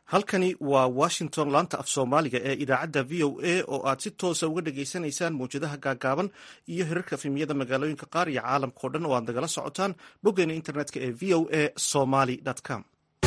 halkani waa washington laanta af soomaaliga ee idaacadda v o a oo aad si toosa uga dhageysanaysaan mawjadaha gaagaaban iyo hirarka efemyada magaalooyinka qaar iyo caalamkao dhan oo aad nagala socotaan boggeena internetka ee v o a somaly com.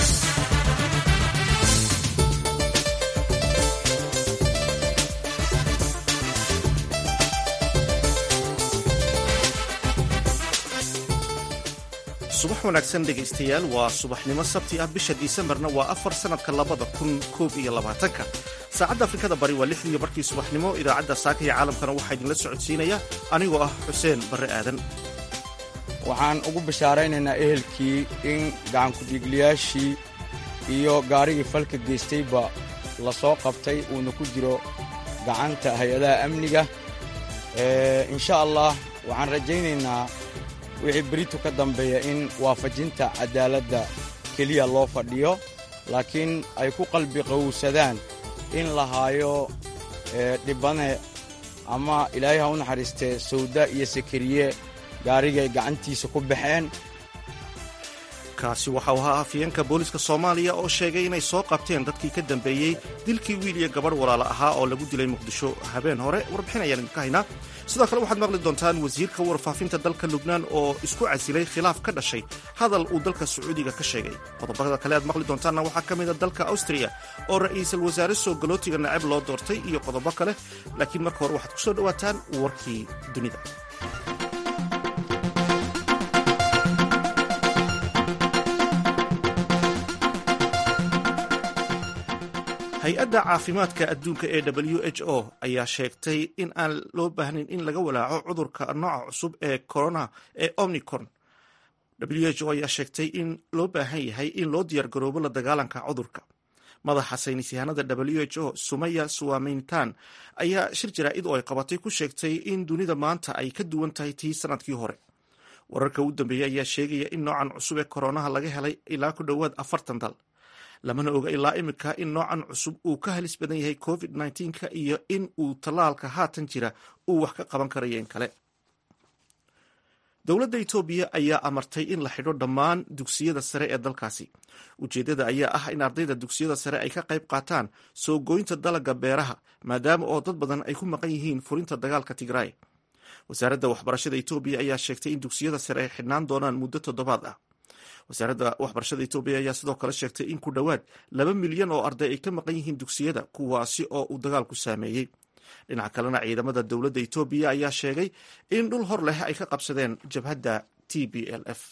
subax wanaagsan dhegaystayaal, waa subaxnimo sabti ah, bisha disembarna waa 4 sanadka 2021. saacadda afrikada bari waa 6 barkii subaxnimo. idaacadda saaka iyo caalamkana waxaa idinla socodsiinaya anigoo ah xuseen barre aadan. waxaan ugu bashaaraynaynaa ehelkii in gacankudhiigliyaashii iyo gaarigii falka geystayba la soo qabtay uuna ku jiro gacanta hay-adaha amniga. insha allah waxaan rajaynaynaa wixii berito ka dambeeya in waafajinta cadaaladda keliya loo fadhiyo, laakiin ay ku qalbi qowsadaan in la haayo dhibane ama ilaahay ha u naxariistee sawda iyo sakariye gaarigay gacantiisa ku baxeen. kaasi waxau ahaa afyeenka booliska soomaaliya oo sheegay inay soo qabteen dadkii ka dambeeyey dilkii wiil iyo gabadh walaalo ahaa oo lagu dilay muqdisho habeen hore. warbixin ayaan idinka haynaa. sidoo kale waxaad maqli doontaan wasiirka warfaafinta dalka lubnaan oo isku casilay khilaaf ka dhashay hadal uu dalka sacuudiga ka sheegay. qodobada kale aad maqli doontaanna waxaa ka mida dalka awstriya oo ra'iisul wasaare soo galootiga nacab loo doortay iyo qodobo kale, laakiin marka hore waxaad ku soo dhowaataan warkii dunida. hay-adda caafimaadka adduunka ee w h o ayaa sheegtay in aan loo baahnayn in laga walaaco cudurka nooca cusub ee corona ee omicron. w h o ayaa sheegtay in loo baahan yahay in loo diyaargaroobo la dagaalanka cudurka. madaxa saynis yahanada w h o sumaya suwamintan ayaa shir jaraa'id oo ay qabatay ku sheegtay in dunida maanta ay ka duwan tahay tii sanadkii hore. wararka u dambeeyey ayaa sheegaya in noocan cusub ee koronaha laga helay ilaa ku dhowaad 40 dal. lamana oga ilaa imika in noocan cusub uu ka halis badan yahay covid-19 iyo in uu tallaalka haatan jira uu wax ka qaban karayo in kale. dowladda itoobiya ayaa amartay in la xidho dhammaan dugsiyada sare ee dalkaasi. ujeeddada ayaa ah in ardayda dugsiyada sare ay ka qayb qaataan soo goynta dalagga beeraha, maadaama oo dad badan ay ku maqan yihiin furinta dagaalka Tigray. wasaaradda waxbarashada itoobiya ayaa sheegtay in dugsiyada sare ay xidhnaan doonaan muddo 7 ah. wasaaradda waxbarashada itoobiya ayaa sidoo kale sheegtay in ku dhowaad 2 milyan oo arday ay ka maqan yihiin dugsiyada, kuwaasi oo uu dagaalku saameeyey. dhinaca kalena ciidamada dowladda itoobiya ayaa sheegay in dhul hor leh ay ka qabsadeen jabhadda TPLF.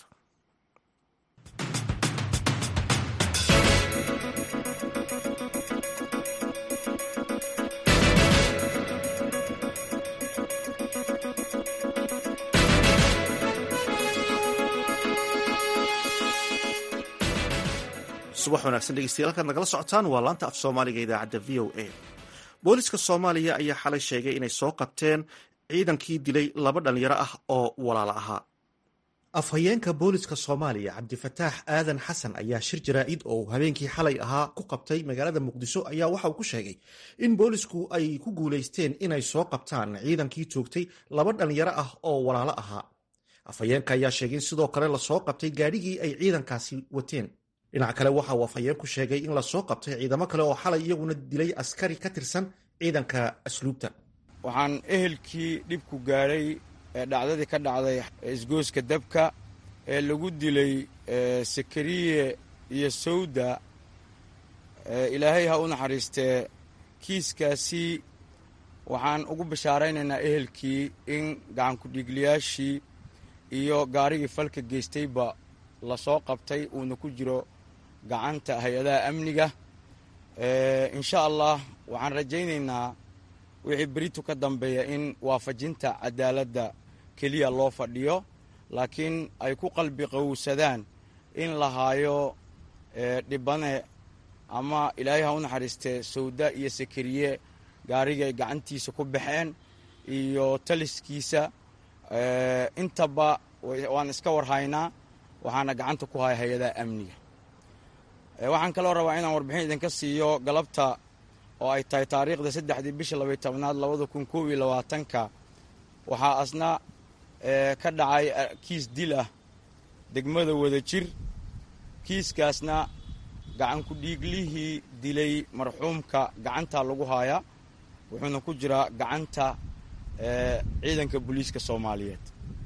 subax wanaagsan dhegeystayaal, halkaad nagala socotaan waa laanta af soomaaliga idaacadda v o a. booliska soomaaliya ayaa xalay sheegay inay soo qabteen ciidankii dilay 2 dhalinyaro ah oo walaalo ahaa. afhayeenka booliska soomaaliya cabdifataax aadan xasan ayaa shir jaraa'id oo habeenkii xalay ahaa ku qabtay magaalada muqdisho ayaa waxa uu ku sheegay in boolisku ay ku guulaysteen inay soo qabtaan ciidankii toogtay 2 dhalinyaro ah oo walaalo ahaa. afhayeenka ayaa sheegay in sidoo kale lasoo qabtay gaadhigii ay ciidankaasi wateen. dhinaca kale waxa uu afhayeenku sheegay in lasoo qabtay ciidamo kale oo xalay iyaguna dilay askari ka tirsan ciidanka asluubta. waxaan ehelkii dhibku gaadhay ee dhacdadii ka dhacday isgooska dabka ee lagu dilay sakariye iyo sawda, ilaahay ha u naxariistee kiiskaasi waxaan ugu bashaaraynaynaa ehelkii in gacankudhiigliyaashii iyo gaarigii falka geystayba la soo qabtay uuna ku jiro gacanta hay-adaha amniga. insha allah waxaan rajaynaynaa wixii berito ka dambeeya in waafajinta cadaaladda keliya loo fadhiyo, laakiin ay ku qalbi qowsadaan in la haayo dhibane ama ilaahay ha u naxariistee sawda iyo sakariye gaarigay gacantiisa ku baxeen iyo taliskiisa. intaba waan iska warhaynaa, waxaana gacanta ku haya hay-adaha amniga. waxaan kaloo rabaa inaan warbixin idinka siiyo galabta oo ay tahay taariikhda 3 bisha 12 2021 waxaa asna ka dhacay kiis dil ah degmada Wadajir. kiiskaasna gacanku dhiiglihii dilay marxuumka gacanta lagu haayaa wuxuuna ku jiraa gacanta ciidanka booliiska soomaaliyeed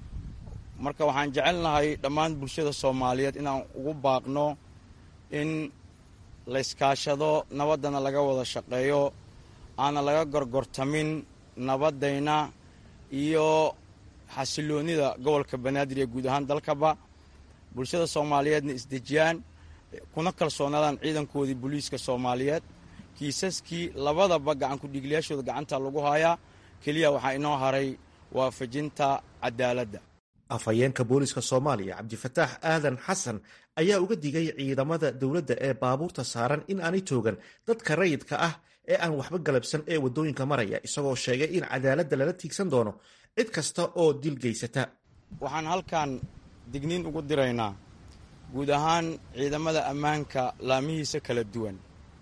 marka waxaan jecelnahay dhammaan bulshada soomaaliyeed inaan ugu baaqno in layskaashado nabaddana laga wada shaqeeyo aana laga gorgortamin nabaddayna iyo xasiloonida gobolka banaadir iyo guud ahaan dalkaba bulshada soomaaliyeedna isdejiyaan kuna kalsoonaadaan ciidankoodii booliiska soomaaliyeed kiisaskii labadaba gacanku dhiiglayaashooda gacanta lagu haayaa keliya waxaa inoo haray waafajinta cadaaladda afhayeenka booliiska soomaaliya cabdifataax aadan xasan ayaa uga digay ciidamada dowladda ee baabuurta saaran in aanay toogan dadka rayidka ah ee aan waxba galabsan ee waddooyinka maraya isagoo sheegay in cadaaladda lala tiigsan doono cid kasta oo dil geysata waxaan halkan digniin ugu diraynaa guud ahaan ciidamada ammaanka laamihiisa kala duwan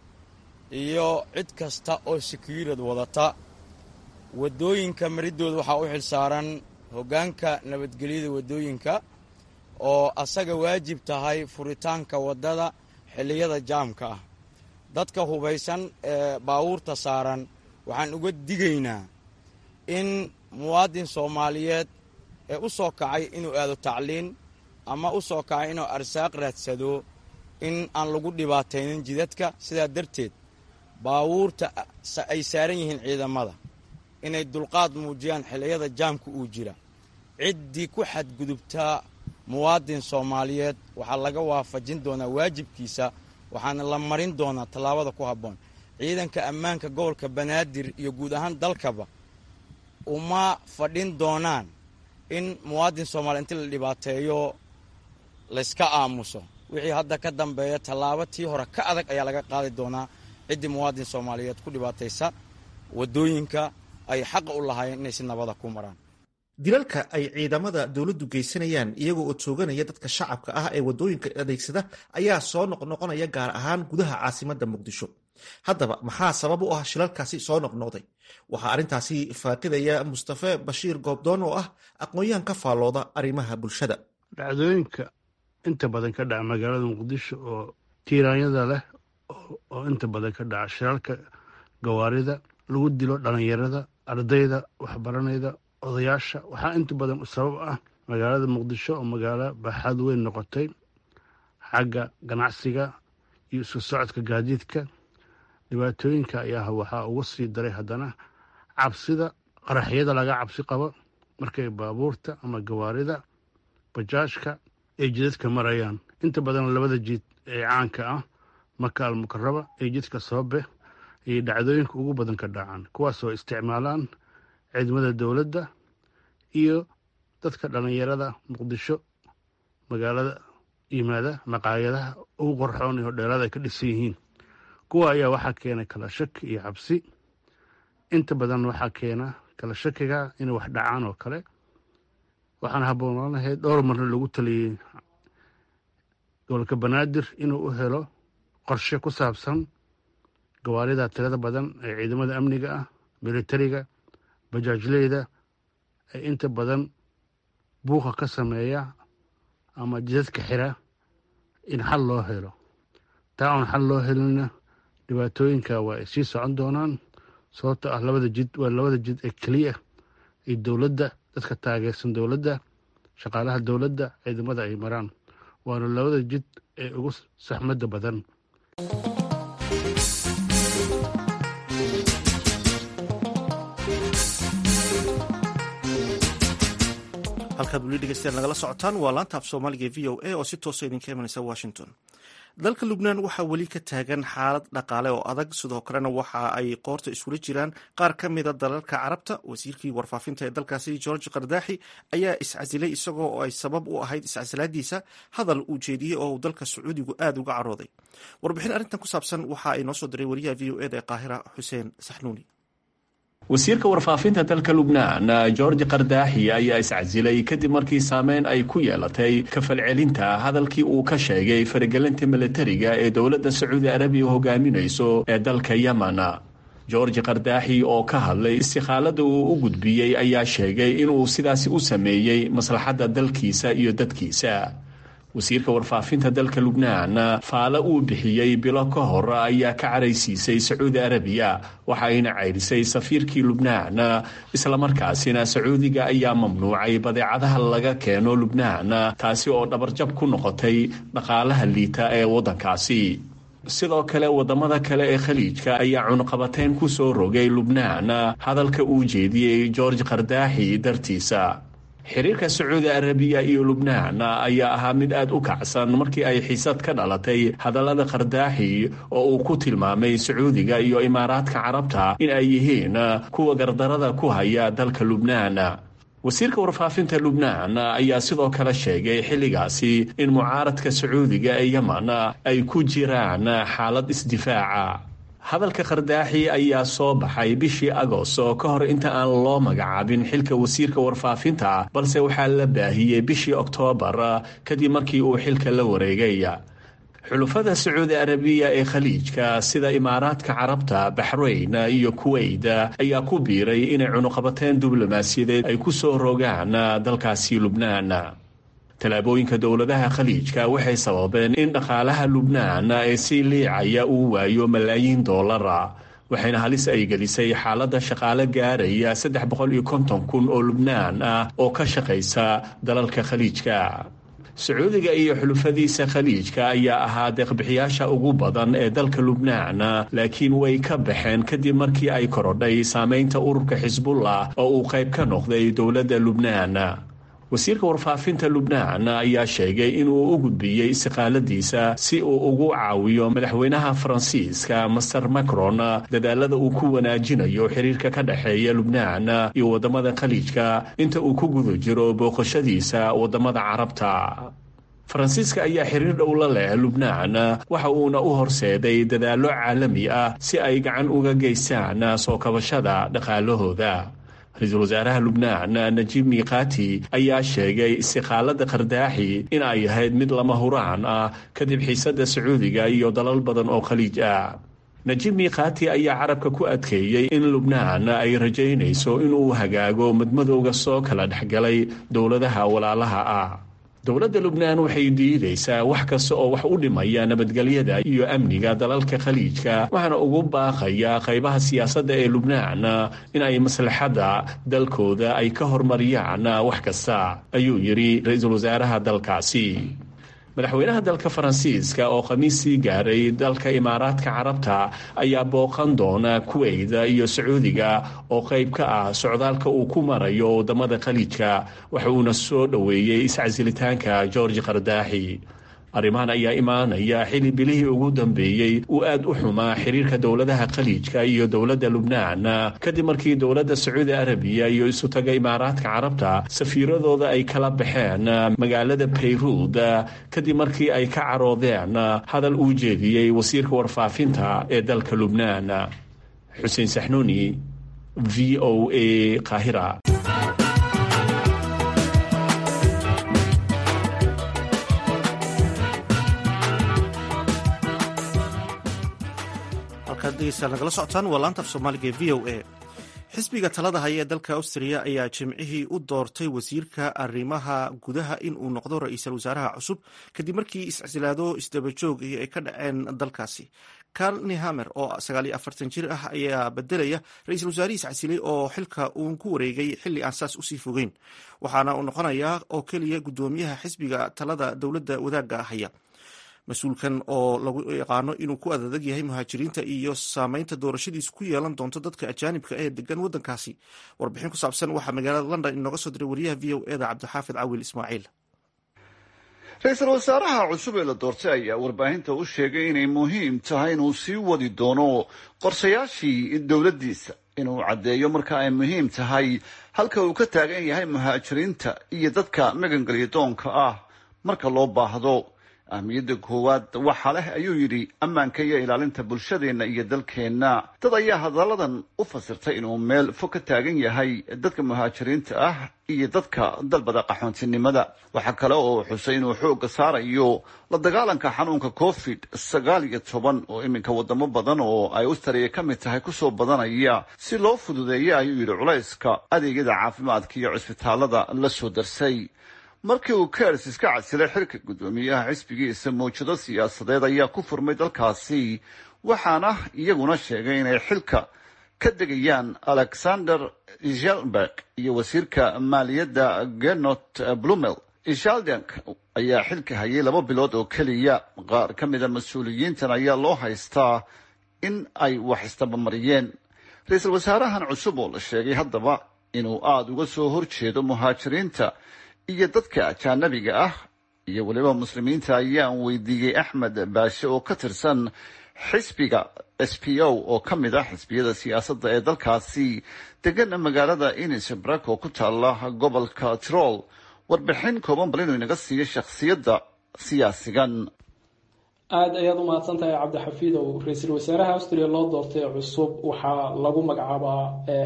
iyo cid kasta oo sekiirad wadata waddooyinka maridooda waxaa u xilsaaran hoggaanka nabadgelyada waddooyinka oo asaga waajib tahay furitaanka waddada xilliyada jaamka ah dadka hubaysan ee baabuurta saaran waxaan uga digaynaa in muwaadin soomaaliyeed ee u soo kacay inuu aado tacliin ama u soo kacay inuu arsaaq raadsado in aan lagu dhibaataynin jidadka sidaa darteed baabuurta ay saaran yihiin ciidamada inay dulqaad muujiyaan xilliyada jaamka uu jira ciddii ku xadgudubtaa muwaadin soomaaliyeed waxaa laga waafajin doonaa waajibkiisa waxaana la marin doonaa tallaabada ku habboon ciidanka ammaanka gobolka banaadir iyo guud ahaan dalkaba uma fadhin doonaan in muwaadin soomaaliya intii la dhibaateeyo layska aamuso wixii hadda ka dambeeya tallaabo tii hore ka adag ayaa laga qaadi doonaa ciddii muwaadin soomaaliyeed ku dhibaataysa waddooyinka ay xaqa u lahaayeen inay si nabada ku maraan dilalka ay ciidamada dowladdu geysanayaan iyagoo oo tooganaya dadka shacabka ah ee waddooyinka adeegsada ayaa soo noqnoqonaya gaar ahaan gudaha caasimadda muqdisho haddaba maxaa sabab u ah shilalkaasi soo noqnoqday waxaa arrintaasi faaqidaya mustafe bashiir goobdoon oo ah aqoon-yahan ka faallooda arrimaha bulshada dhacdooyinka inta badan ka dhaca magaalada muqdisho oo tiiraanyada leh oo inta badan ka dhaca shilalka gawaarida lagu dilo dhallinyarada ardayda waxbaranayda odayaasha waxaa inta badan sabab ah magaalada muqdisho oo magaalo baaxaad weyn noqotay xagga ganacsiga iyo isu socodka gaadiidka dhibaatooyinka ayaa waxaa ugu sii daray haddana cabsida qaraxyada laga cabsi qabo markay baabuurta ama gawaarida bajaajka ay jidadka marayaan inta badan labada jid ee caanka ah maka almukaraba ee jidka soobe ayay dhacdooyinka ugu badan ka dhacaan kuwaasoo isticmaalaan ciidamada dowladda iyo dadka dhallinyarada muqdisho magaalada yimaada maqaayadaha ugu qorxoon iyo hodheelada ay ka dhisan yihiin kuwa ayaa waxaa keena kala shaki iyo cabsi inta badan waxaa keena kala shakiga inay wax dhacaan oo kale waxaana habboonaan lahayd dhowr marna lagu taliyey gobolka banaadir inuu u helo qorshe ku saabsan gawaarida tirada badan ee ciidamada amniga ah militariga bajaajleyda ee inta badan buuqa ka sameeya ama jidadka xira in xal loo helo taa oon xal loo helina dhibaatooyinka waa ay sii socon doonaan sababto ah labada jid ee keliya ay dowladda dadka taageersan dowladda shaqaalaha dowladda ciidamada ay maraan waana labada jid ee ugu saxmadda badan halkaad weli dhegeystayaal nagala socotaan waa laanta af soomaaliga v o a oo si toosa idinka imanaysa washington dalka lubnaan waxaa weli ka taagan xaalad dhaqaale oo adag sidoo kalena waxa ay qoorta iskula jiraan qaar ka mida dalalka carabta wasiirkii warfaafinta ee dalkaasi george kardaaxi ayaa iscasilay isagoo ay sabab u ahayd iscasilaadiisa hadal uu jeediyey oo uu dalka sacuudigu aada uga carooday warbixin arrintan ku saabsan waxa ay noo soo diray wariyaha v o eda ee qaahira xuseen saxnuuni wasiirka warfaafinta dalka lubnaan george kardaaxi ayaa iscasilay kadib markii saameyn ay ku yeelatay kafalcelinta hadalkii uu ka sheegay faragelinta militariga ee dowladda sacuudi arabiya hogaaminayso ee dalka yemen george kardaaxi oo ka hadlay istikhaalada uu u gudbiyey ayaa sheegay inuu sidaasi u sameeyey maslaxadda dalkiisa iyo dadkiisa wasiirka warfaafinta dalka lubnaan faale uu bixiyey bilo ka hor ayaa ka caraysiisay sacuudi arabiya waxayna ceyrisay safiirkii lubnaan islamarkaasina sacuudiga ayaa mamnuucay badeecadaha laga keeno lubnaan taasi oo dhabarjab ku noqotay dhaqaalaha liita ee waddankaasi sidoo kale wadamada kale ee khaliijka ayaa cunaqabateyn ku soo rogay lubnaan hadalka uu jeediyey george qardaaxi dartiisa xiriirka sacuudi arabiya iyo lubnaan ayaa ahaa mid aad u kacsan markii ay xiisad ka dhalatay hadallada qardaaxi oo uu ku tilmaamay sacuudiga iyo imaaraadka carabta in ay yihiin kuwa gardarada ku haya dalka lubnaan wasiirka warfaafinta lubnaan ayaa sidoo kale sheegay xilligaasi in mucaaradka sacuudiga ee yemen ay ku jiraan xaalad isdifaaca hadalka qardaaxi ayaa soo baxay bishii agoosto ka hor inta aan loo magacaabin xilka wasiirka warfaafinta balse waxaa la baahiyey bishii oktoobar kadib markii uu xilka la wareegay xulufada sacuudi arabiya ee khaliijka sida imaaraadka carabta baxrayn iyo kuweyt ayaa ku biiray inay cunuqabateen diblomaasiyadeed ay ku soo rogaan dalkaasi lubnaan tallaabooyinka dowladaha khaliijka waxay sababeen in dhaqaalaha lubnaan ee si liicaya uu waayo malaayiin doolara waxayna halis ay gelisay xaaladda shaqaale gaaraya 350 kun oo lubnaan ah oo ka shaqaysa dalalka khaliijka sacuudiga iyo xulufadiisa khaliijka ayaa ahaa deeqbixiyaasha ugu badan ee dalka lubnaan laakiin way ka baxeen kadib markii ay korodhay saamaynta ururka xisbullah oo uu qayb ka noqday dowladda lubnaan wasiirka warfaafinta lubnaan ayaa sheegay inuu u gudbiyey istiqaaladiisa si uu ugu caawiyo madaxweynaha faransiiska master macron dadaalada uu ku wanaajinayo xiriirka ka dhexeeya lubnaan iyo wadamada khaliijka inta uu ku guda jiro booqashadiisa wadamada carabta faransiiska ayaa xiriir dhow la leh lubnaan waxa uuna u horseeday dadaallo caalami ah si ay gacan uga geystaan soo kabashada dhaqaalahooda ra-iisul wasaaraha lubnaan najiib miiqaati ayaa sheegay istiqaalada qardaaxi in ay ahayd mid lama huraan ah kadib xiisadda sacuudiga iyo dalal badan oo khaliij ah najiib miiqaati ayaa carabka ku adkeeyey in lubnaan ay rajaynayso inuu hagaago madmadowga soo kala dhexgalay dowladaha walaalaha ah dowladda lubnaan waxay diidaysaa wax kasta oo wax u dhimaya nabadgelyada iyo amniga dalalka khaliijka waxaana ugu baaqaya qaybaha siyaasadda ee lubnaan in ay maslaxadda dalkooda ay ka hormariyaan wax kasta ayuu yidhi ra-iisul wasaaraha dalkaasi madaxweynaha dalka faransiiska oo khamiisii gaaray dalka imaaraadka carabta ayaa booqan doona kuweyt iyo sacuudiga oo qayb ka ah socdaalka uu ku marayo wadamada khaliijka waxa uuna soo dhoweeyey iscasilitaanka george qardaaxi arrimahan ayaa imaanaya xilli bilihii ugu dambeeyey uu aad u xumaa xiriirka dowladaha khaliijka iyo dowladda lubnaan kadib markii dowladda sacuudi arabiya iyo isutaga imaaraadka carabta safiiradooda ay kala baxeen magaalada bayruud kadib markii ay ka caroodeen hadal uu jeediyey wasiirka warfaafinta ee dalka lubnaan xuseen saxnuuni v o a qaahira nagala socotaan waa laanta af soomaaliga ee v o a xisbiga talada haya ee dalka austria ayaa jimcihii u doortay wasiirka arrimaha gudaha in uu noqdo ra-iisul wasaaraha cusub kadib markii iscasilaado isdabajoog iyo ay ka dhaceen dalkaasi karl nehammer oo 49 jir ah ayaa bedelaya ra-iisul wasaarihii iscasilay oo xilka uun ku wareegay xilli aan saas usii fogeyn waxaana uu noqonayaa oo keliya guddoomiyaha xisbiga talada dowladda wadaagga haya mas-uulkan oo lagu yaqaano inuu ku adadag yahay muhaajiriinta iyo saameynta doorashadiisu ku yeelan doonto dadka ajaanibka ee degan waddankaasi warbixin ku saabsan waxaa magaalada london inooga soo diray wariyaha v o eda cabdixaafid cawil ismaaciil ra-iisul wasaaraha cusub ee la doortay ayaa warbaahinta u sheegay inay muhiim tahay inuu sii wadi doono qorshayaashii dowladdiisa inuu caddeeyo marka ay muhiim tahay halka uu ka taagan yahay muhaajiriinta iyo dadka magangelya doonka ah marka loo baahdo ahmiyadda koowaad waxaa leh ayuu yidhi ammaanka iyo ilaalinta bulshadeenna iyo dalkeenna dad ayaa hadalladan u fasirtay inuu meel fog ka taagan yahay dadka muhaajiriinta ah iyo dadka dalbada qaxoontinimada waxaa kale oo xusay inuu xoogga saarayo la dagaalanka xanuunka COVID-19 oo iminka wadamo badan oo ay Australia ka mid tahay kusoo badanaya si loo fududeeyo ayuu yidhi culayska adeegyada caafimaadka iyo cisbitaalada la soo darsay markii uu Kurz iska casilay xilka guddoomiyaha xisbigiisa mowjado siyaasadeed ayaa ku furmay dalkaasi waxaana iyaguna sheegay inay xilka ka degayaan Alexander Schallenberg iyo wasiirka maaliyadda Gernot Blumel. Schallenberg ayaa xilka hayay 2 bilood oo keliya. qaar ka mid ah mas-uuliyiintan ayaa loo haystaa in ay wax istabamariyeen. ra-iisul wasaarahan cusub oo la sheegay haddaba inuu aada uga soo horjeedo muhaajiriinta iyo dadka ajaanabiga ah iyo weliba muslimiinta ayaan weydiiyey Axmed Baashe oo ka tirsan xisbiga SPO oo ka mid ah xisbiyada siyaasadda ee dalkaasi degan magaalada Innsbruck oo ku taala gobolka Tyrol warbixin kooban bal inuu inaga siiyo shakhsiyadda siyaasigan. aad ayaad u mahadsantahay cabdixafiidow. ra-iisul wasaaraha Austria loo doortay cusub waxaa lagu magacaabaa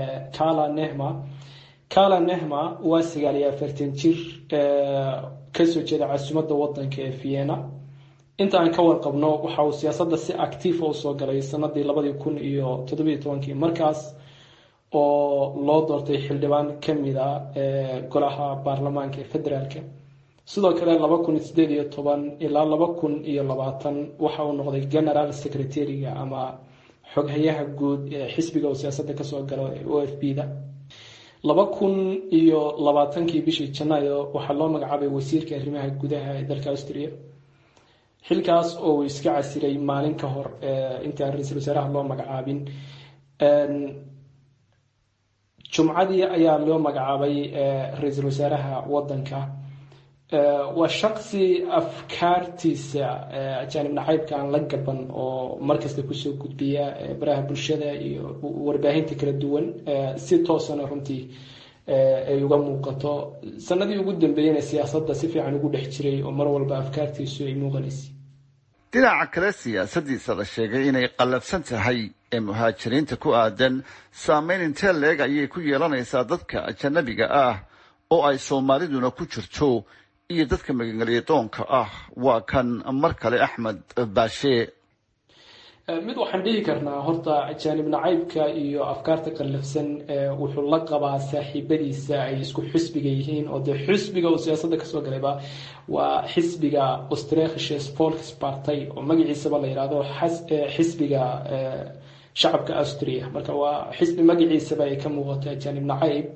Kala Nehma waa 49 jir kasoo jeeda caasimadda wadanka ee Vienna. inta aan ka warqabno waxa uu siyaasadda si active u soo galay sanadii 2017 markaas oo loo doortay xildhibaan ka mid ah golaha baarlamaanka ee federaalka. sidoo kale 2018 ilaa 2020 waxa uu noqday general secretary-ga ama xoghayaha guud ee xisbiga oo siyaasadda ka soo gala OFP-da. 2020 bishii Janaayo waxaa loo magacaabay wasiirka arrimaha gudaha ee dalka Austria. xilkaas oo uu iska casilay maalin ka hor intaan ra-iisul wasaaraha loo magacaabin. jumcadii ayaa loo magacaabay ra-iisul wasaaraha wadanka. waa shaqsi afkaartiisa ajaanib nacaybka aan la gaban oo markasta kusoo gudbiya baraha bulshada iyo warbaahinta kala duwan si toosana runtii ay uga muuqato. sanadii ugu dambeeyayna siyaasadda si fiican ugu dhex jiray oo mar walba afkaartiisu ay muuqanaysay. dhinaca kale siyaasadiisa la sheegay inay qallafsan tahay ee muhaajiriinta ku aadan saameyn intee leeg ayay ku yeelanaysaa dadka ajanabiga ah oo ay soomaaliduna ku jirto iyo dadka magangelyadoonka ah. waa kan mar kale Axmed Baashe. mid waxaan dhihi karnaa horta ajaanib nacaybka iyo afkaarta qallafsan wuxuu la qabaa saaxiibadiisa ay isku xisbiga yihiin oo dee xisbiga uu siyaasadda kasoo galayba waa xisbiga Österreichische Volkspartei oo magaciisaba la yidhaahdo xisbiga shacabka Austria. marka waa xisbi magaciisaba ay ka muuqato ajaanib nacayb.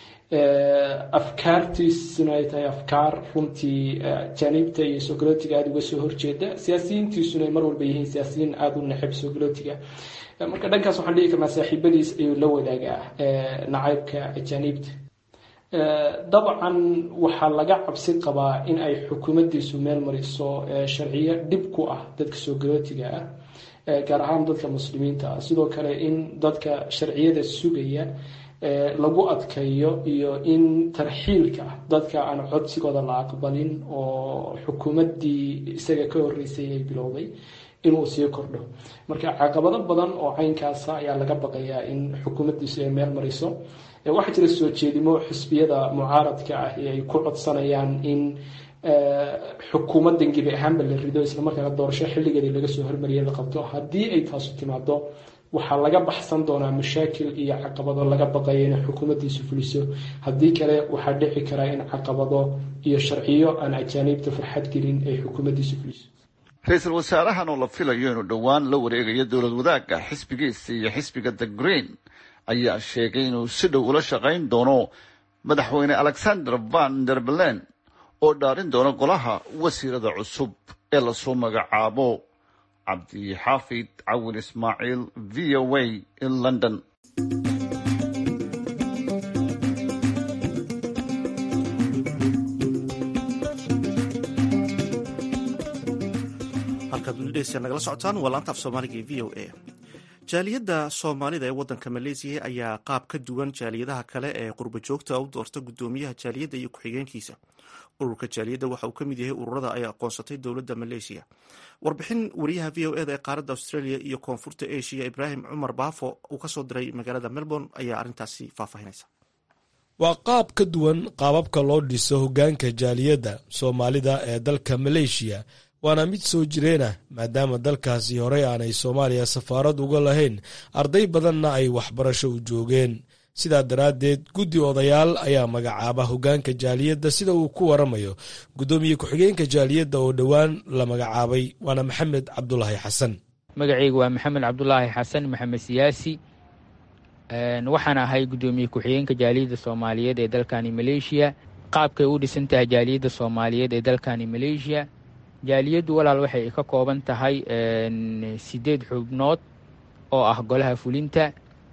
afkaartiisuna ay tahay afkaar runtii jaanibta iyo soogolootiga aada uga soo horjeeda. siyaasiyiintiisuna ay mar walba yihiin siyaasiyiin aada u neceb soogolootiga. marka dhankaas waxaan dhihi karnaa saaxiibadiis ayuu la wadaagaa nacaybka ajaanibta. dabcan waxaa laga cabsi qabaa in ay xukuumaddiisu meel mariso sharciyo dhib ku ah dadka soogolootiga ah gaar ahaan dadka muslimiinta ah. sidoo kale in dadka sharciyada sugaya lagu adkeeyo iyo in tarxiilka dadka aan codsigooda la aqbalin oo xukuumaddii isaga ka horreysay ay bilowday inuu sii kordho. marka caqabado badan oo caynkaasa ayaa laga baqayaa in xukuumaddiisu ay meel mariso. waxaa jira soo jeedimo xisbiyada mucaaradka ah ee ay ku codsanayaan in xukuumaddan gebi ahaanba la rido islamarkaana doorasho xilligeedii laga soo hormariyay la qabto. haddii ay taasu timaado waxaa laga baxsan doonaa mashaakil iyo caqabado laga baqayo inay xukuumaddiisu fuliso. haddii kale waxaa dhici karaa in caqabado iyo sharciyo aan ajaanibta farxad gelin ay xukuumaddiisu fuliso. ra-iisul wasaarahan oo la filayo inuu dhowaan la wareegayo dowlad wadaagga xisbigiisa iyo xisbiga The Green ayaa sheegay inuu si dhow ula shaqayn doono madaxweyne Alexander Van der Bellen oo dhaarin doona golaha wasiirada cusub ee lasoo magacaabo. cabdixaafid cawin ismaaciil VOA in London. halkaad weliidheysa nagala socotaan waa laanta af soomaaliga ee VOA. jaaliyadda soomaalida ee wadanka Malaysia ayaa qaab ka duwan jaaliyadaha kale ee qurba joogta u doorta guddoomiyaha jaaliyadda iyo ku-xigeenkiisa. ururka jaaliyadda waxa uu ka mid yahay ururada ay aqoonsatay dowladda Malaysia. warbixin wariyaha VOA ee qaaradda Australia iyo koonfurta Asia Ibrahim Cumar Baafo uu ka soo diray magaalada Melbourne ayaa arrintaasi faahfaahinaysa. waa qaab ka duwan qaababka loo dhiso hoggaanka jaaliyadda soomaalida ee dalka Malaysia, waana mid soo jireena maadaama dalkaasi horey aanay Soomaaliya safaarad uga lahayn, arday badanna ay waxbarasho u joogeen. sidaa daraaddeed guddi odayaal ayaa magacaaba hoggaanka jaaliyadda sida uu ku waramayo guddoomiye ku-xigeenka jaaliyadda oo dhowaan la magacaabay waana maxamed cabdulaahi xasan. magacaygu waa maxamed cabdulaahi xasan maxamed siyaasi, waxaan ahay guddoomiye ku-xigeenka jaaliyadda soomaaliyeed ee dalkani maleeshiya. qaabkay u dhisan tahay jaaliyadda soomaaliyeed ee dalkani maleeshiya, jaaliyaddu walaal waxay ka kooban tahay 8 xubnood oo ah golaha fulinta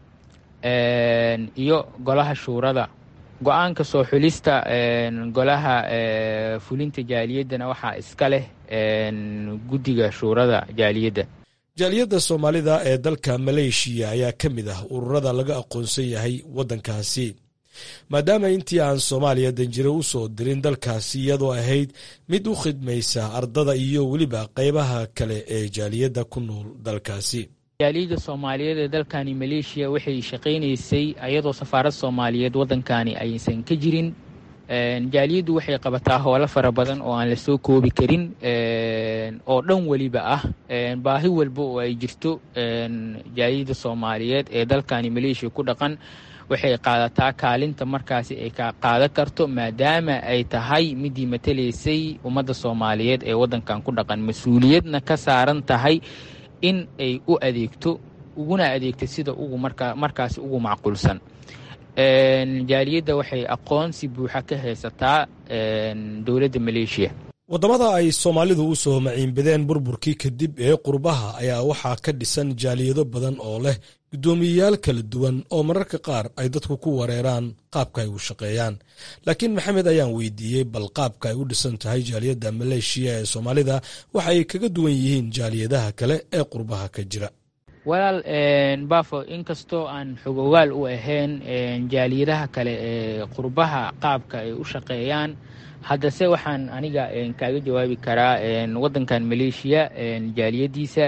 iyo golaha shuurada. go-aanka soo xulista golaha fulinta jaaliyaddana waxaa iska leh guddiga shuurada jaaliyadda. jaaliyadda soomaalida ee dalka maleeshiya ayaa ka mid ah ururada laga aqoonsan yahay waddankaasi, maadaama intii aan soomaaliya danjiro u soo dirin dalkaasi iyadoo ahayd mid u khidmaysa ardada iyo weliba qaybaha kale ee jaaliyadda ku nool dalkaasi. jaaliyadda soomaaliyeed ee dalkani maleeshiya waxay shaqaynaysay ayadoo safaarad soomaaliyeed waddankani aysan ka jirin. jaaliyaddu waxay qabataa howlo fara badan oo aan la soo koobi karin oo dhan weliba ah. baahi walba oo ay jirto jaaliyadda soomaaliyeed ee dalkani maleeshiya ku dhaqan waxay qaadataa kaalinta markaasi ay ka qaadan karto, maadaama ay tahay midii matalaysay ummadda soomaaliyeed ee waddankan ku dhaqan, mas-uuliyadna ka saaran tahay in ay u adeegto uguna adeegto sida ugu markaasi ugu macquulsan. jaaliyadda waxay aqoonsi buuxa ka haysataa dowladda maleeshiya. waddamada ay soomaalidu u soo maciinbadeen burburkii kadib ee qurbaha ayaa waxaa ka dhisan jaaliyado badan oo leh guddoomiyeyaal kala duwan oo mararka qaar ay dadku ku wareeraan qaabka ay u shaqeeyaan. laakiin maxamed ayaan weydiiyey bal qaabka ay u dhisan tahay jaaliyadda maleeshiya ee soomaalida waxa ay kaga duwan yihiin jaaliyadaha kale ee qurbaha ka jira. walaal baafo, inkastoo aan xogogaal u ahayn jaaliyadaha kale ee qurbaha qaabka ay u shaqeeyaan, haddase waxaan aniga kaaga jawaabi karaa waddankan maleeshiya jaaliyaddiisa.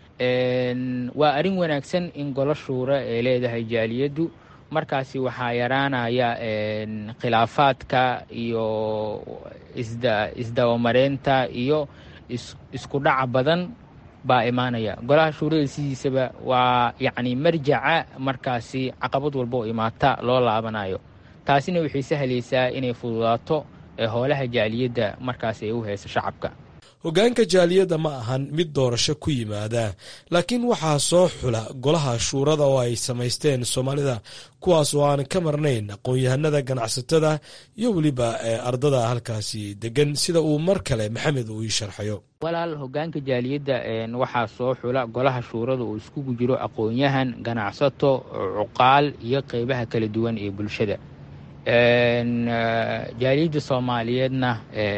waa arrin wanaagsan in golo shuura ay leedahay jaaliyaddu, markaasi waxaa yaraanaya khilaafaadka iyo isdabamareynta iyo isku dhaca badan baa imaanaya. golaha shuurada sidiisaba waa yacni marjaca markaasi caqabad walba oo imaata loo laabanayo. taasina waxay sahlaysaa inay fududaato howlaha jaaliyadda markaasi ay u hayso shacabka. hoggaanka jaaliyadda ma ahan mid doorasho ku yimaada, laakiin waxaa soo xula golaha shuurada oo ay samaysteen soomaalida, kuwaas oo aan ka marnayn aqoon-yahanada, ganacsatada iyo weliba ardada halkaasi degan, sida uu mar kale maxamed uu ii sharxayo. walaal, hoggaanka jaaliyadda waxaa soo xula golaha shuurada oo iskugu jiro aqoon-yahan, ganacsato, cuqaal iyo qaybaha kala duwan ee bulshada. jaaliyadda soomaaliyeedna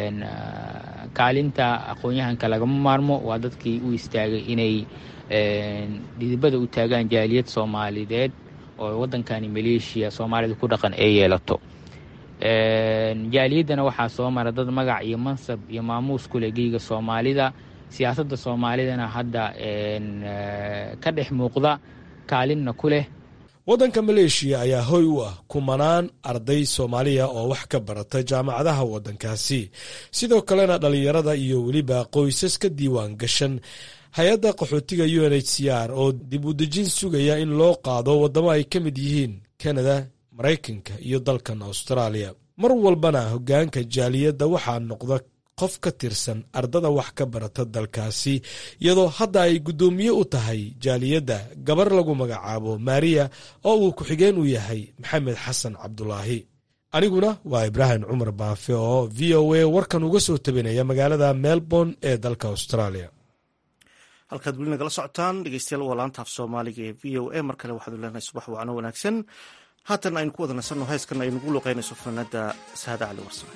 kaalinta aqoon-yahanka lagama maarmo. waa dadkii u istaagay inay dhidibada u taagaan jaaliyad soomaaliyeed oo waddankani maleeshiya soomaalida ku dhaqan ay yeelato. jaaliyaddana waxaa soo mara dad magac iyo mansab iyo maamuus ku leh geyga soomaalida. siyaasadda soomaalidana hadda ka dhex muuqda, kaalinna ku leh. waddanka maleeshiya ayaa hoy u ah kumanaan arday soomaaliya oo wax ka barata jaamacadaha waddankaasi, sidoo kalena dhallinyarada iyo weliba qoysas ka diiwaan gashan hay-adda qaxootiga UNHCR oo dib u dejin sugaya in loo qaado waddamo ay ka mid yihiin Kanada, Maraykanka iyo dalkan Austraaliya. mar walbana hoggaanka jaaliyadda waxaa noqda qof ka tirsan ardada wax ka barata dalkaasi, iyadoo hadda ay guddoomiye u tahay jaaliyadda gabar lagu magacaabo Maariya oo uu ku-xigeen u yahay maxamed xasan cabdulaahi. aniguna waa ibraahim cumar baafe oo VOA warkan uga soo tabinaya magaalada Melbourne ee dalka Australia. halkaad weli nagala socotaan dhegeystayaal waa laanta af soomaaliga ee VOA. mar kale waxaad leenahay subax wacno wanaagsan. haatan aynu ku wada nasanno heeskan ay nagu luqeynayso fanaanada Saada Cali Warsame.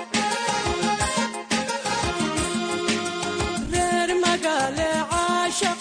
reer magaale caasha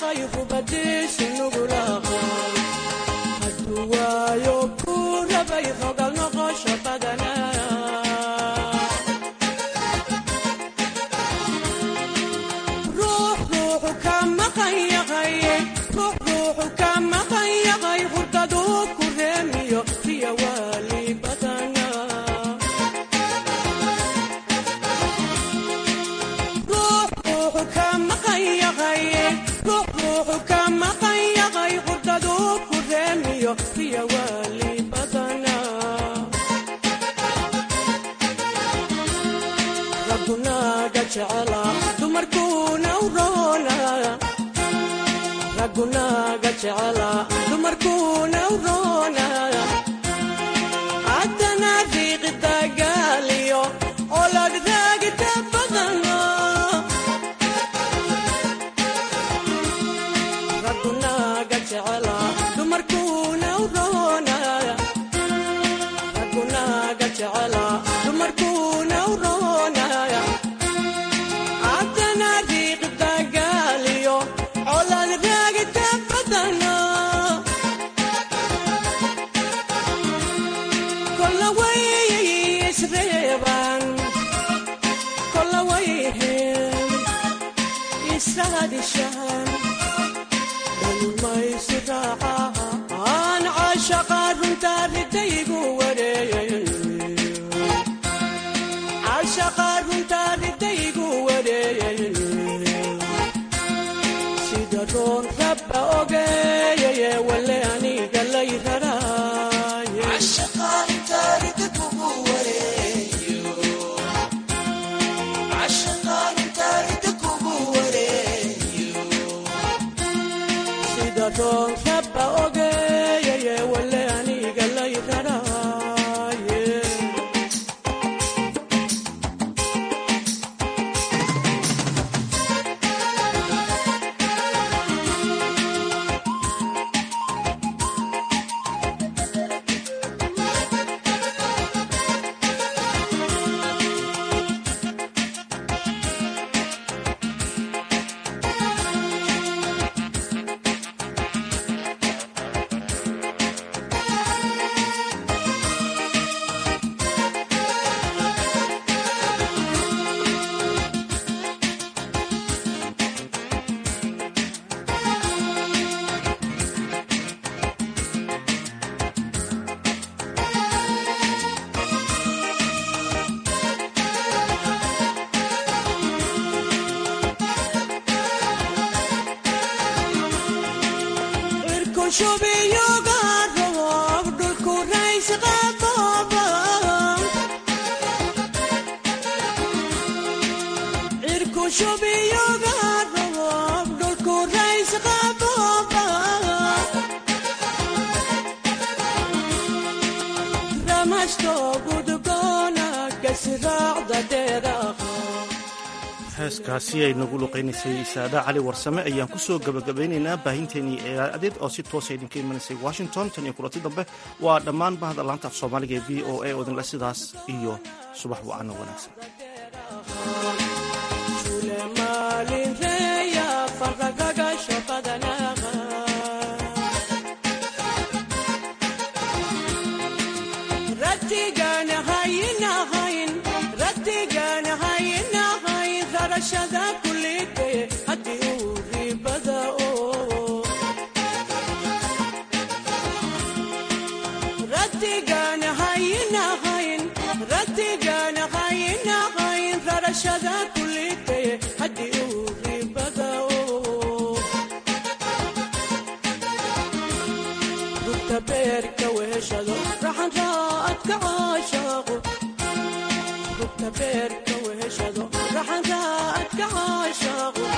heeskaasi ay nagu luqaynaysay saada cali warsame ayaan ku soo gabagabaynaynaa baahinteenii eeadeed oo si toosa idinka imanaysay washington tan iyo kulanti dambe waa dhammaan bahda laanta af soomaaliga ee v o a oo idinle sidaas iyo subax wacanno wanaagsan beerka weheshado raxan raadka caashaqo